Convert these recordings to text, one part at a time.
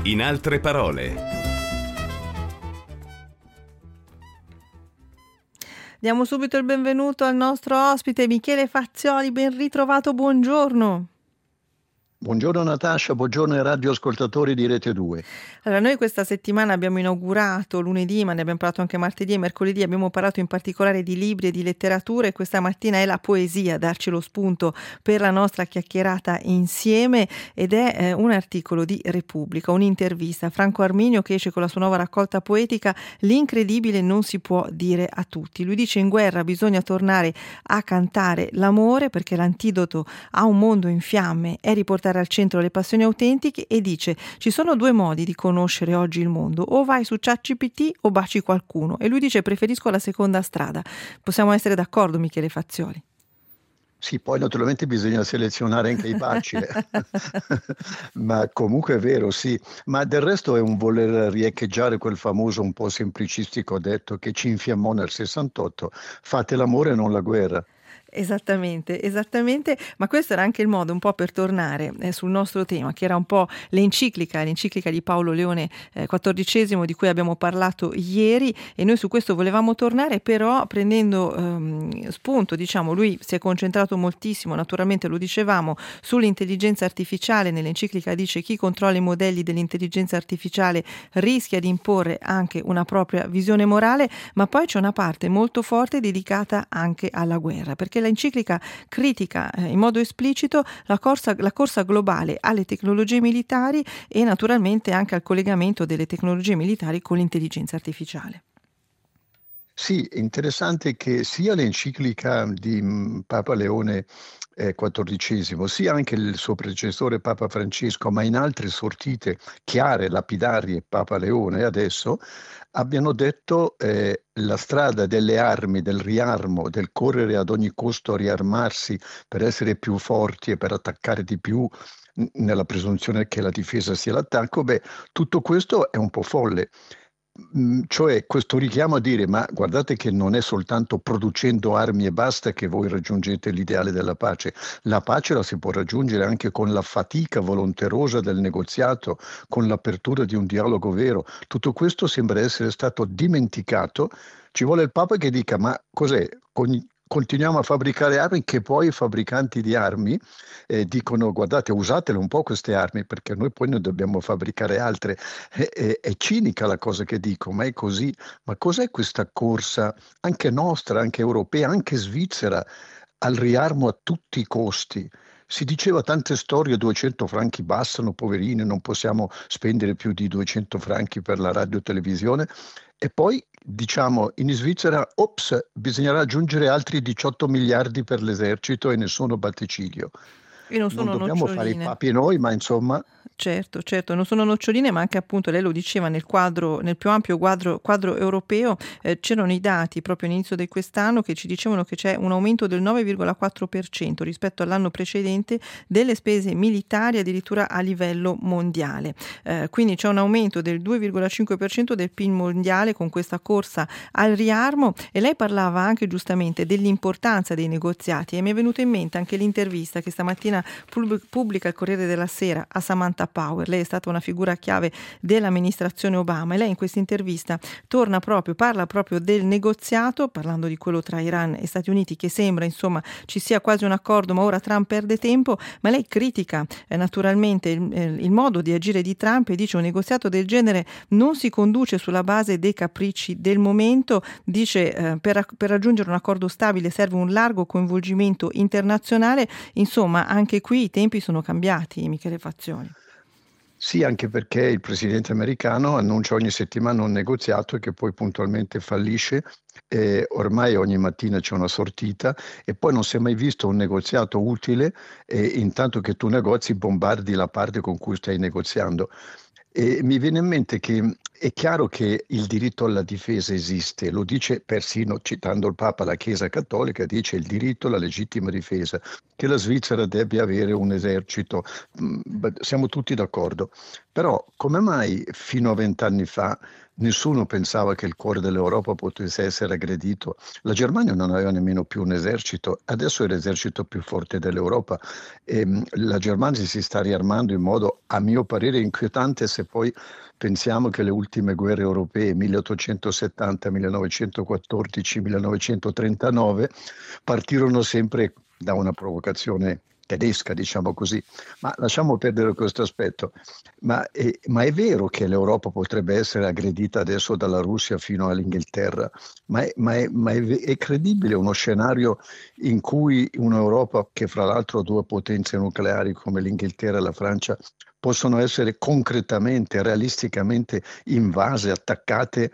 In altre parole. Diamo subito il benvenuto al nostro ospite Michele Fazzioli, ben ritrovato, buongiorno. Buongiorno Natascia, buongiorno ai radioascoltatori di Rete 2. Allora, noi questa settimana abbiamo inaugurato lunedì, ma ne abbiamo parlato anche martedì e mercoledì, abbiamo parlato in particolare di libri e di letteratura e questa mattina è la poesia a darci lo spunto per la nostra chiacchierata insieme ed è un articolo di Repubblica, un'intervista a Franco Arminio che esce con la sua nuova raccolta poetica L'incredibile non si può dire a tutti. Lui dice: in guerra bisogna tornare a cantare l'amore perché l'antidoto a un mondo in fiamme è riportare al centro le passioni autentiche, e dice: ci sono due modi di conoscere oggi il mondo, o vai su ChatGPT o baci qualcuno, e lui dice: preferisco la seconda strada. Possiamo essere d'accordo, Michele Fazzioli? Sì, poi naturalmente bisogna selezionare anche i baci, ma comunque è vero, sì. Ma del resto è un voler riecheggiare quel famoso un po' semplicistico detto che ci infiammò nel 68, fate l'amore e non la guerra. Esattamente, ma questo era anche il modo un po' per tornare sul nostro tema, che era un po' l'enciclica di Paolo Leone XIV di cui abbiamo parlato ieri, e noi su questo volevamo tornare, però prendendo spunto, diciamo, lui si è concentrato moltissimo, naturalmente lo dicevamo, sull'intelligenza artificiale. Nell'enciclica dice: chi controlla i modelli dell'intelligenza artificiale rischia di imporre anche una propria visione morale, ma poi c'è una parte molto forte dedicata anche alla guerra, perché l'enciclica critica in modo esplicito la corsa globale alle tecnologie militari e naturalmente anche al collegamento delle tecnologie militari con l'intelligenza artificiale. Sì, è interessante che sia l'enciclica di Papa Leone XIV, sia anche il suo predecessore Papa Francesco, ma in altre sortite chiare, lapidarie, Papa Leone adesso, abbiano detto la strada delle armi, del riarmo, del correre ad ogni costo a riarmarsi per essere più forti e per attaccare di più, nella presunzione che la difesa sia l'attacco. Tutto questo è un po' folle. Cioè questo richiamo a dire: ma guardate che non è soltanto producendo armi e basta che voi raggiungete l'ideale della pace. La pace la si può raggiungere anche con la fatica volonterosa del negoziato, con l'apertura di un dialogo vero. Tutto questo sembra essere stato dimenticato. Ci vuole il Papa che dica: ma cos'è? Continuiamo a fabbricare armi, che poi i fabbricanti di armi dicono: guardate, usatele un po' queste armi perché noi poi ne dobbiamo fabbricare altre. È cinica la cosa che dico, ma è così. Ma cos'è questa corsa, anche nostra, anche europea, anche svizzera, al riarmo a tutti i costi? Si diceva tante storie: 200 franchi bastano, poverini, non possiamo spendere più di 200 franchi per la radio e televisione. E poi diciamo in Svizzera: ops, bisognerà aggiungere altri 18 miliardi per l'esercito e nessuno batte ciglio. E non Non sono dobbiamo fare i noccioline. papi noi, ma insomma... Certo, non sono noccioline, ma anche, appunto, lei lo diceva, nel più ampio quadro europeo c'erano i dati proprio all'inizio di quest'anno che ci dicevano che c'è un aumento del 9,4% rispetto all'anno precedente delle spese militari, addirittura a livello mondiale. Quindi c'è un aumento del 2,5% del PIL mondiale con questa corsa al riarmo, e lei parlava anche giustamente dell'importanza dei negoziati, e mi è venuta in mente anche l'intervista che stamattina pubblica il Corriere della Sera a Samantha Power. Lei è stata una figura chiave dell'amministrazione Obama, e lei in questa intervista parla proprio del negoziato, parlando di quello tra Iran e Stati Uniti, che sembra insomma ci sia quasi un accordo, ma ora Trump perde tempo. Ma lei critica naturalmente il modo di agire di Trump e dice: un negoziato del genere non si conduce sulla base dei capricci del momento. Dice per raggiungere un accordo stabile serve un largo coinvolgimento internazionale. Insomma, anche qui i tempi sono cambiati, Michele Fazzioli. Sì, anche perché il presidente americano annuncia ogni settimana un negoziato che poi puntualmente fallisce. Ormai ogni mattina c'è una sortita e poi non si è mai visto un negoziato utile, intanto che tu negozi bombardi la parte con cui stai negoziando. E mi viene in mente che è chiaro che il diritto alla difesa esiste, lo dice persino, citando il Papa, la Chiesa Cattolica dice il diritto alla legittima difesa, che la Svizzera debba avere un esercito, siamo tutti d'accordo. Però come mai fino a 20 anni fa nessuno pensava che il cuore dell'Europa potesse essere aggredito? La Germania non aveva nemmeno più un esercito, adesso è l'esercito più forte dell'Europa e la Germania si sta riarmando in modo, a mio parere, inquietante se poi pensiamo che le ultime guerre europee, 1870, 1914, 1939, partirono sempre da una provocazione tedesca, diciamo così. Ma lasciamo perdere questo aspetto. Ma è vero che l'Europa potrebbe essere aggredita adesso dalla Russia fino all'Inghilterra, è credibile uno scenario in cui un'Europa che fra l'altro ha due potenze nucleari come l'Inghilterra e la Francia possono essere concretamente, realisticamente invase, attaccate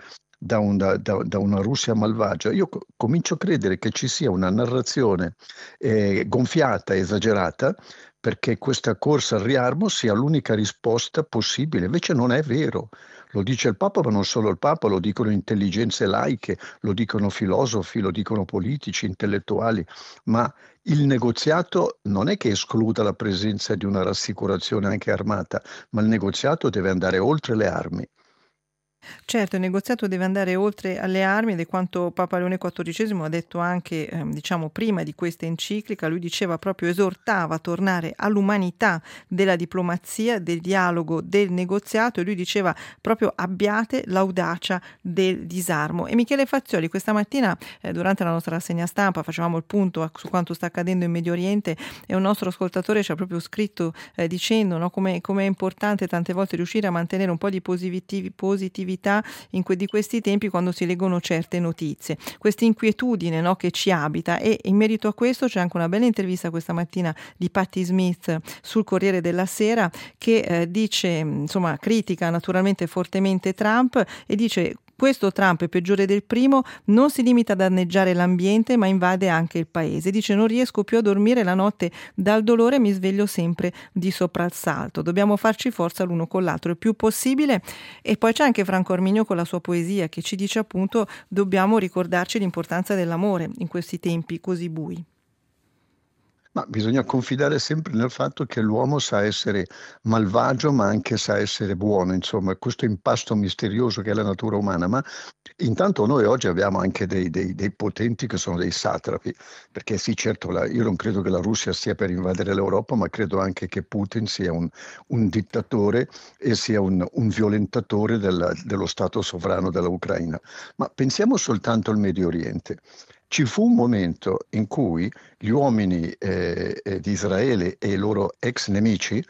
da una Russia malvagia? Io comincio a credere che ci sia una narrazione gonfiata, esagerata, perché questa corsa al riarmo sia l'unica risposta possibile. Invece non è vero. Lo dice il Papa, ma non solo il Papa, lo dicono intelligenze laiche, lo dicono filosofi, lo dicono politici, intellettuali, ma il negoziato non è che escluda la presenza di una rassicurazione anche armata, ma il negoziato deve andare oltre le armi. Certo, il negoziato deve andare oltre alle armi ed è quanto Papa Leone XIV ha detto anche, diciamo, prima di questa enciclica. Lui diceva proprio, esortava a tornare all'umanità della diplomazia, del dialogo, del negoziato, e lui diceva proprio abbiate l'audacia del disarmo. E Michele Fazioli questa mattina, durante la nostra rassegna stampa, facevamo il punto su quanto sta accadendo in Medio Oriente e un nostro ascoltatore ci ha proprio scritto dicendo, no, come è importante tante volte riuscire a mantenere un po' di positività di questi tempi quando si leggono certe notizie, questa inquietudine, no, che ci abita. E in merito a questo c'è anche una bella intervista questa mattina di Patti Smith sul Corriere della Sera che dice, insomma, critica naturalmente fortemente Trump e dice: questo Trump è peggiore del primo, non si limita a danneggiare l'ambiente ma invade anche il paese. Dice: non riesco più a dormire la notte dal dolore, mi sveglio sempre di soprassalto. Dobbiamo farci forza l'uno con l'altro il più possibile. E poi c'è anche Franco Arminio con la sua poesia che ci dice appunto dobbiamo ricordarci l'importanza dell'amore in questi tempi così bui. Ma bisogna confidare sempre nel fatto che l'uomo sa essere malvagio, ma anche sa essere buono, insomma, questo impasto misterioso che è la natura umana. Ma intanto noi oggi abbiamo anche dei potenti che sono dei satrapi, perché sì, certo, io non credo che la Russia stia per invadere l'Europa, ma credo anche che Putin sia un dittatore e sia un violentatore dello Stato sovrano dell'Ucraina. Ma pensiamo soltanto al Medio Oriente. Ci fu un momento in cui gli uomini di Israele e i loro ex nemici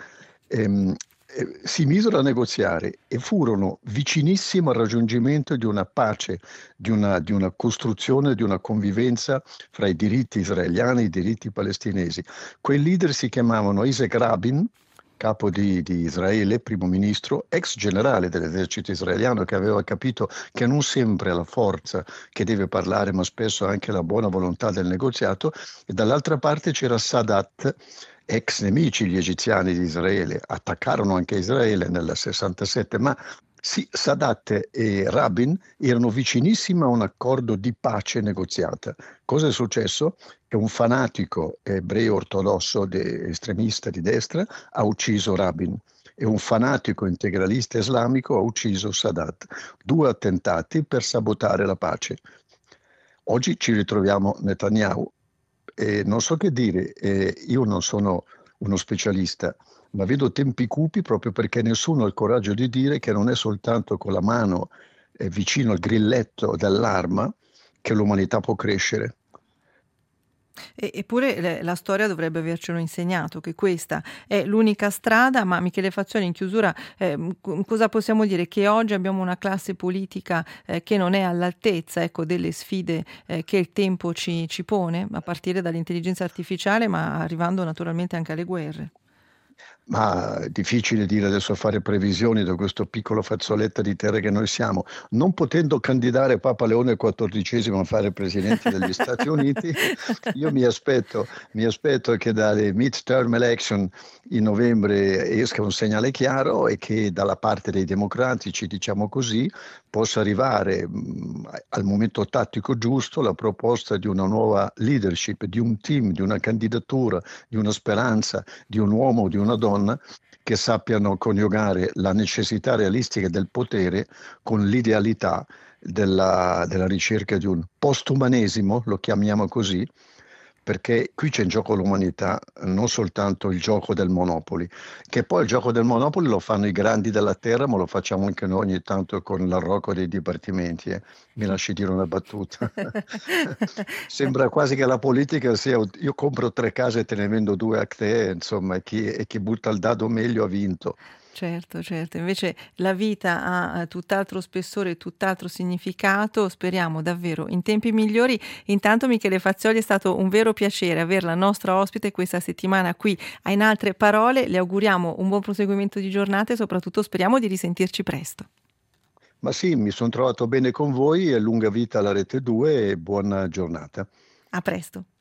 si misero a negoziare e furono vicinissimi al raggiungimento di una pace, di una costruzione, di una convivenza fra i diritti israeliani e i diritti palestinesi. Quei leader si chiamavano Isaac Rabin, capo di Israele, primo ministro, ex generale dell'esercito israeliano, che aveva capito che non sempre è la forza che deve parlare, ma spesso anche la buona volontà del negoziato, e dall'altra parte c'era Sadat, ex nemici gli egiziani di Israele, attaccarono anche Israele nel 67, ma sì, Sadat e Rabin erano vicinissimi a un accordo di pace negoziata. Cosa è successo? Che un fanatico ebreo ortodosso estremista di destra ha ucciso Rabin e un fanatico integralista islamico ha ucciso Sadat. Due attentati per sabotare la pace. Oggi ci ritroviamo Netanyahu e non so che dire, io non sono uno specialista, ma vedo tempi cupi proprio perché nessuno ha il coraggio di dire che non è soltanto con la mano vicino al grilletto dell'arma che l'umanità può crescere. Eppure la storia dovrebbe avercelo insegnato, che questa è l'unica strada. Ma Michele Fazzoni, in chiusura, cosa possiamo dire? Che oggi abbiamo una classe politica che non è all'altezza, ecco, delle sfide che il tempo ci pone, a partire dall'intelligenza artificiale, ma arrivando naturalmente anche alle guerre. Ma è difficile dire adesso, fare previsioni da questo piccolo fazzoletto di terra che noi siamo. Non potendo candidare Papa Leone XIV a fare presidente degli Stati Uniti, io mi aspetto che dalle midterm election in novembre esca un segnale chiaro e che dalla parte dei democratici, diciamo così, possa arrivare al momento tattico giusto la proposta di una nuova leadership, di un team, di una candidatura, di una speranza, di un uomo o di una donna che sappiano coniugare la necessità realistica del potere con l'idealità della ricerca di un postumanesimo, lo chiamiamo così, perché qui c'è in gioco l'umanità, non soltanto il gioco del Monopoli, che poi il gioco del Monopoli lo fanno i grandi della terra, ma lo facciamo anche noi ogni tanto con l'arroco dei dipartimenti. Mi lasci dire una battuta. Sembra quasi che la politica sia: io compro 3 case e te ne vendo 2 a te, insomma, e chi butta il dado meglio ha vinto. Certo, certo. Invece la vita ha tutt'altro spessore e tutt'altro significato. Speriamo davvero in tempi migliori. Intanto, Michele Fazioli, è stato un vero piacere averla nostra ospite questa settimana qui a In Altre Parole. Le auguriamo un buon proseguimento di giornata e soprattutto speriamo di risentirci presto. Ma sì, mi sono trovato bene con voi, e lunga vita alla Rete 2 e buona giornata. A presto.